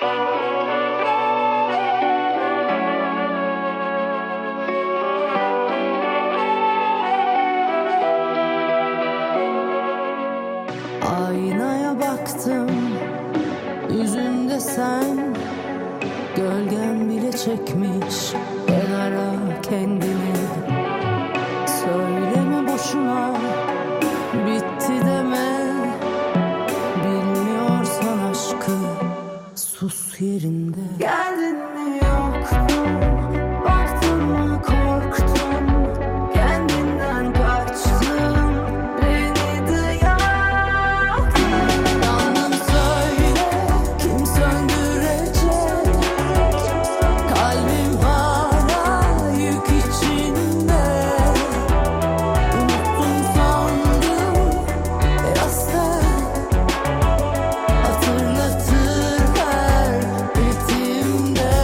Aynaya baktım, yüzümde sen, gölgen bile çekmiş kenara kendini. Söyleme boşuna, bitti deme, bilmiyorsan aşkı sus yerinde. Geldin mi yoktun, baktın mı korktun, kendinden kaçtın, beni de yaktın. Yalnız söyle, kim söndürecek, kalbim hala yük içinde. Unuttum sandım ya sen, hatırlatır her ritimde.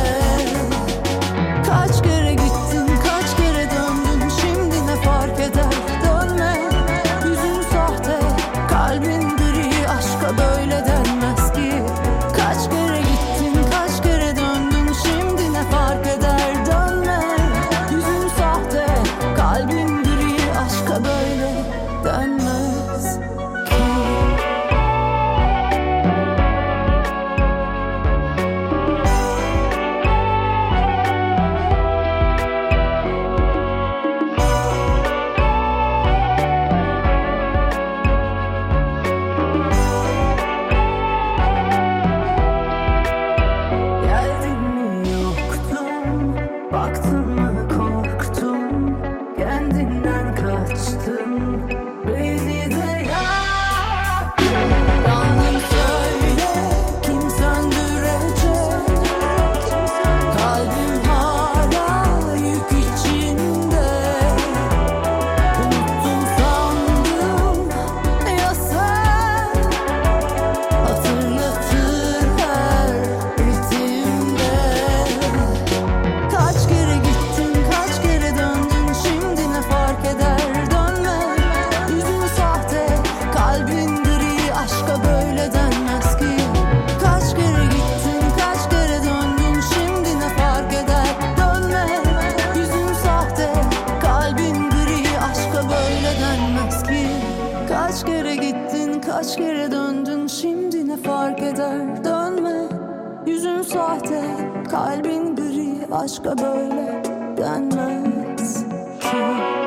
Kaç kere gittin, kaç kere döndün, şimdi ne fark eder dönme. Yüzün sahte, kalbin gri, aşka böyle denmez ki. Kaç kere gittin, kaç kere döndün, şimdi ne fark eder dönme. Yüzün sahte, kalbin gri, aşka böyle denmez ki. Geldin mi yoktun, baktın mı korktun, kendinden kaçtın, beni de yaktın. Yalnız söyle, kim söndürecek, kalbim hala yük içinde. Unuttum sandım ya sen, hatırlatır her ritimde. Kaç kere gittin, kaç kere döndün, şimdi ne fark eder dönme. Yüzün sahte, kalbin gri, aşka böyle denmez ki. Kaç kere gittin, kaç kere döndün, şimdi ne fark eder dönme. Yüzün sahte, kalbin gri, aşka böyle denmez ki. Kaç kere gittin, kaç kere döndün, şimdi ne fark eder dönme. Yüzün sahte, kalbin gri, aşka böyle denmez ki.